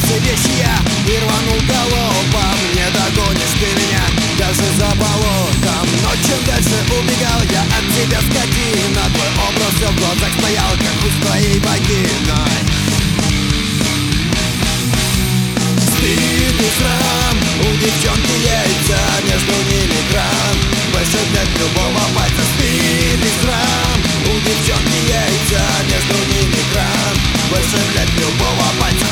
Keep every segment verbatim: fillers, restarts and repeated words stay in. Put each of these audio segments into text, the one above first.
собрался вещи я и рванул галопом. Не догонишь ты меня даже за болотом. Но чем дальше убегал я от тебя, скотина, твой образ все в глазах стоял, как у твоей вагиной. Стыд и срам, у девчонки яйца, между ними кран, больше нет любого пальца. Стыд и срам, у девчонки яйца, между ними кран, больше нет любого пальца.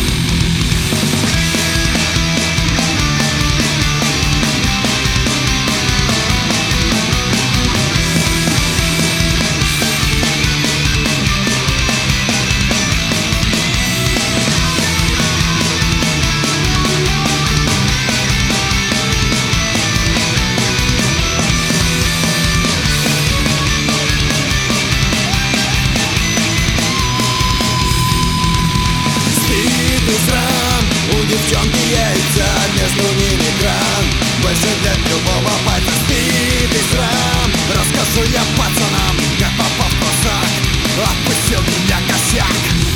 Срам, у девчонки яйца, между ними кран, больше нет любого пальца. Стыд и срам, расскажу я пацанам, как попал в просак, отпустил меня косяк.